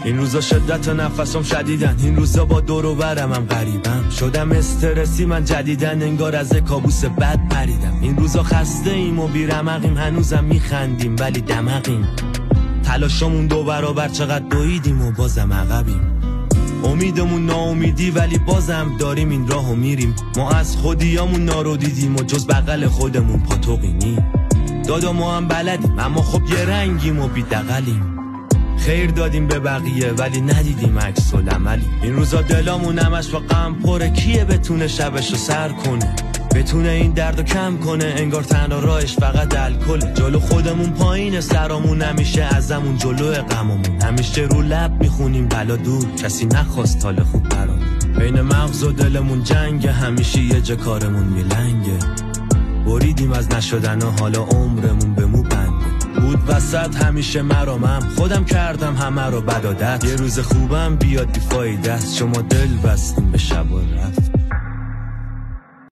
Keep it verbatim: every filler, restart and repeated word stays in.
این روزا شدت و نفسم شدیدن، این روزا با دور و برم هم غریبم شدم استرسی من جدیدن، انگار از کابوس بد پریدم. این روزا خسته ایم و بیرمقیم، هنوزم میخندیم ولی دمقیم. تلاشمون دو برابر چقدر دویدیم و بازم عقبیم. امیدمون ناامیدی ولی بازم داریم این راهو میریم. ما از خودیامون نارو دیدیم و جز بغل خودمون پاتوقی نیم. دادا ما هم بلدیم اما خب یه رنگیم و بی دغلیم. خیر دادیم به بقیه ولی ندیدیم عکس العملی. این روزا دلامون همش با غم پره، کیه بتونه شبشو سر کنه، بتونه این دردو کم کنه؟ انگار تنها راهش فقط الکل. جلو خودمون پایین سرامون، همیشه ازمون جلو غممون. همیشه رو لب میخونیم بلا دور، کسی نخواست حال خوب برامون. بین مغز و دلمون جنگ، همیشه یه جا کارمون میلنگه. بریدیم از نشدن و حالا عمرمون به مو بنده. بود وسط همیشه مرامم، خودم کردم همه رو بدادت. یه روز خوبم بیاد بیفایده است، شما دل بستیم به شب و رفت.